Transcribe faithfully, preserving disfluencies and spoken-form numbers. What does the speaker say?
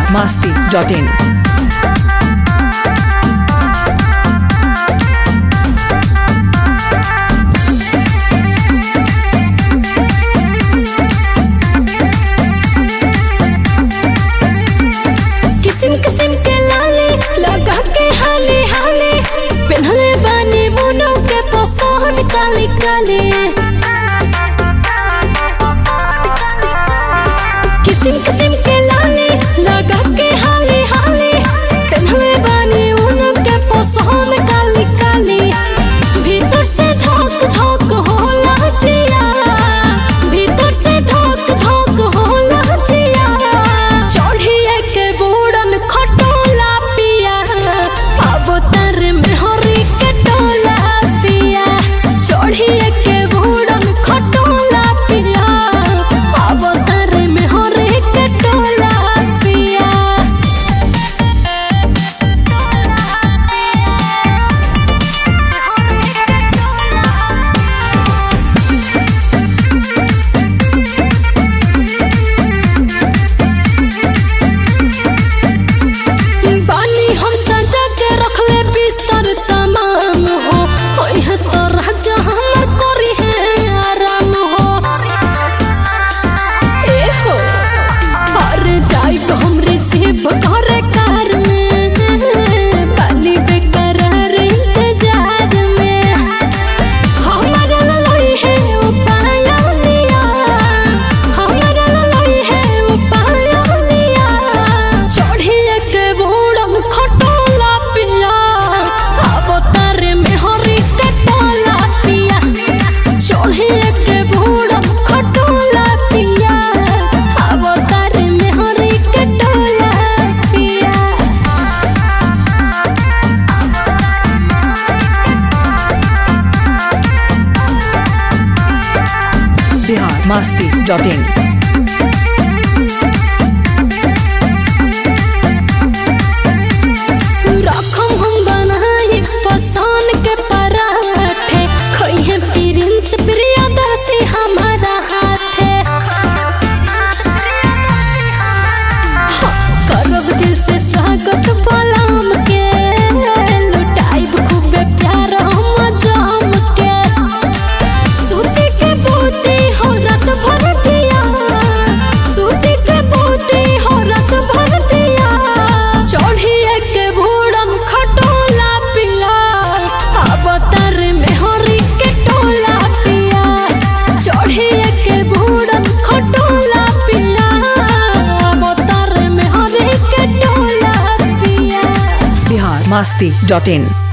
masti dot in. किसिम किसिम के लाले लगा के हाले हाले पहनले बानी बुनो के पसंद काली काली। किसिम किसिम के लाले लगा के हाले हाले पहनले बानी बुनो के पसंद काली काली। भीतर से धक धक होला जिया, भीतर से धक धक होला जिया। चढ़िए के बूढ़न खटोला पिया, अवतार में हरी के टोला पिया। चढ़िए के बूढ़न खटोला पिया, अवतार में हरी के टोला पिया। बानी हम सजा के रखले बिस्तर तमाम हो, होई है तो राजा हमर करी है आराम हो। ए हो और जाइब हमरे से बघरे कार में, बानी बेकरार इंतजार में। हमारा ललोई है उपाय लिया, हमारा ललोई है उपाय लिया। चढ़िए के बूढ़न खटोला पिया, अवतार में हरी के टोला पिया। चढ़िए के बूढ़न खटोला पिया, अवतार में हरी के टोला पिया। Bihar masti dot in. रखम हम बनाई पसान के पराठे, खइहे प्रिंस प्रियदर्शी हमारा हाथे। करब दिल से स्वागत पलाम के, लुटाइब खूबे प्यार हम जाम के। सूती के बूटी हो रात भर दिया, सूती के बूटी हो रात भर दिया। चढ़िए के बूढ़न खटोला पिया, अवतार में हरी के टोला पिया। चढ़िए के बूढ़न खटोला पिया, अवतार में हरी के टोला पिया। Bihar masti dot in.